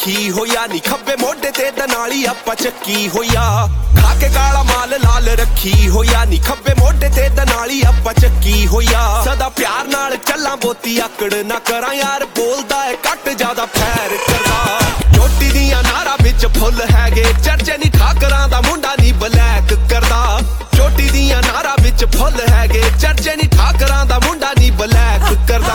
ਰੱਖੀ ਹੋਇਆ ਨੀ ਖੱਬੇ ਮੋਢੇ ਤੇ ਦਨਾਲੀ ਆਪਾਂ ਚੱਕੀ ਹੋਇਆ ਖਾ ਕੇ ਕਾਲਾ ਮਾਲ ਲਾਲ ਰੱਖੀ ਹੋਇਆ ਨੀ ਖੱਬੇ ਮੋਢੇ ਤੇ ਦਨਾਲੀ ਆਪਾਂ ਚੱਕੀ ਹੋਇਆ ਸਦਾ ਪਿਆਰ ਨਾਲ ਚੱਲਾਂ ਬੋਤੀ ਆਕੜ ਨਾ ਕਰਾਂ ਯਾਰ ਬੋਲਦਾ ਏ ਘੱਟ ਜ਼ਿਆਦਾ ਫੈਰ ਕਰਦਾ ਚੋਟੀ ਦੀਆਂ ਨਾਰਾਂ ਵਿੱਚ ਫੁੱਲ ਹੈਗੇ ਚਰਚੇ ਨੀ ਠਾਕਰਾਂ ਦਾ ਮੁੰਡਾ ਨੀ ਬਲੈਕ ਕਰਦਾ ਚੋਟੀ ਦੀਆਂ ਨਾਰਾਂ ਵਿੱਚ ਫੁੱਲ ਹੈਗੇ ਚਰਚੇ ਨੀ ਠਾਕਰਾਂ ਦਾ ਮੁੰਡਾ ਨੀ ਬਲੈਕ ਕਰਦਾ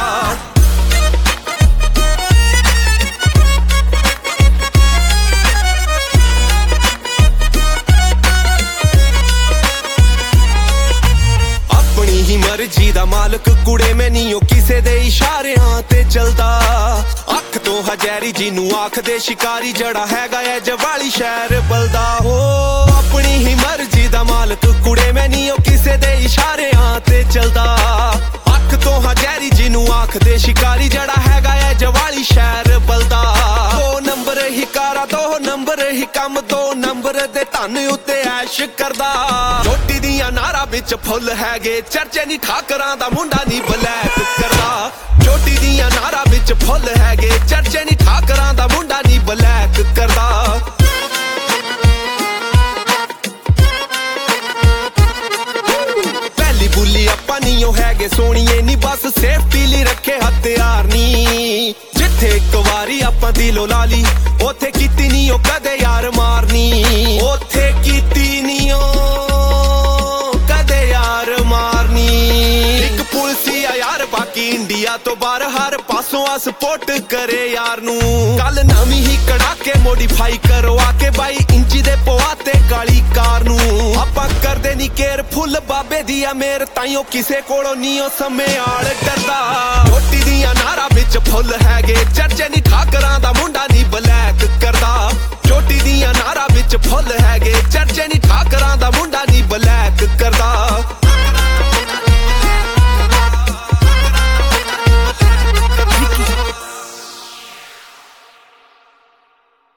ਮਰਜ਼ੀ ਦਾ ਮਾਲਕ ਕੁੜੇ ਮੈਂ ਨੀ ਉਹ ਕਿਸੇ ਦੇ ਇਸ਼ਾਰਿਆਂ ਤੇ ਚਲਦਾ ਅੱਖ ਤੋਂ ਹਜੈਰੀ ਜਿਹਨੂੰ ਆਖਦੇ ਸ਼ਿਕਾਰੀ ਜੜਾ ਹੈਗਾ ਐ ਜਵਾਲੀ ਸ਼ਹਿਰ ਬਲਦਾ ਹੋ ਆਪਣੀ ਹੀ ਮਰਜ਼ੀ ਦਾ ਮਾਲਕ ਕੁੜੇ ਮੈਂ ਨੀ ਉਹ ਕਿਸੇ ਦੇ ਇਸ਼ਾਰਿਆਂ ਤੇ ਚਲਦਾ ਅੱਖ ਤੋਂ ਹਜੈਰੀ ਜਿਹਨੂੰ ਆਖਦੇ ਸ਼ਿਕਾਰੀ ਜੜਾ ਹੈਗਾ ਐ ਜਵਾਲੀ ਸ਼ਹਿਰ ਬਲਦਾ 2 ਨੰਬਰ ਹੀ ਕਾਰਾ 2 ਨੰਬਰ ਹੀ ਕੰਮ 2 ਨੰਬਰ ਦੇ ਧਨ ਉੱਤੇ ਐਸ਼ ਕਰਦਾ ਚੋਟੀ ਦੀਆਂ ਨਾਰਾਂ ਵਿੱਚ ਫੁੱਲ ਹੈਗੇ ਚਰਚੇ ਨੀ ਠਾਕਰਾਂ ਦਾ ਮੁੰਡਾ ਨੀ ਬਲੈਕ ਕਰਦਾ ਚੋਟੀ ਦੀਆਂ ਨਾਰਾਂ ਵਿੱਚ ਫੁੱਲ ਹੈਗੇ ਚਰਚੇ ਨੀ ਠਾਕਰਾਂ ਦਾ ਮੁੰਡਾ ਨੀ ਬਲੈਕ ਕਰਦਾ ਪਹਿਲੀ ਬੁੱਲੀ ਆਪਾਂ ਨੀ ਉਹ ਹੈਗੇ ਸੋਹਣੀਏ ਨੀ ਬਸ ਸੇਫਟੀ ਲਈ ਰੱਖੇ ਹਥਿਆਰ ਨੀ ਜਿੱਥੇ ਇੱਕ ਵਾਰੀ ਆਪਾਂ ਦਿਲੋਂ ਲਾ ਲਈ ਉੱਥੇ ਕੀਤੀ ਨੀ ਉਹ ਕਦੇ ਯਾਰ ਮਾਰਨੀ ਉੱਥੇ ਕੀਤੀ ਨੀ ਉਹ ਕਦੇ ਯਾਰ ਮਾਰਨੀ ਇੱਕ ਪੁਲਸੀ ਆ ਯਾਰ ਬਾਕੀ ਇੰਡੀਆ ਤੋਂ ਬਾਹਰ ਹਰ ਪਾਸੋਂ ਆ ਸਪੋਰਟ ਕਰੇ ਯਾਰ ਨੂੰ ਕੱਲ ਨਵੀਂ ਹੀ ਕੜਾ ਕੇ ਮੋਡੀਫਾਈ ਕਰਵਾ ਕੇ 22 ਇੰਚੀ ਦੇ ਪਵਾ ਤੇ ਕਾਲੀ ਕਾਰ ਨੂੰ ਆਪਾਂ ਕਰਦੇ ਨੀ ਕੇਅਰ ਫੁੱਲ ਬਾਬੇ ਦੀ ਆ ਮੇਰ ਤਾਈਓ ਕਿਸੇ ਕੋਲੋਂ ਨੀ ਉਹ ਸਮਿਆਲ ਡਰਦਾ ਚੋਟੀ ਦੀਆਂ ਨਾਰਾਂ ਵਿੱਚ ਫੁੱਲ ਹੈਗੇ ਚਰਚੇ ਨੀ ਠਾਕਰਾਂ ਦਾ ਮੁੰਡਾ ਨੀ ਬਲੈਕ ਕਰਦਾ ਚੋਟੀ ਦੀਆਂ ਨਾਰਾਂ ਵਿੱਚ ਫੁੱਲ ਹੈਗੇ ਚਰਚੇ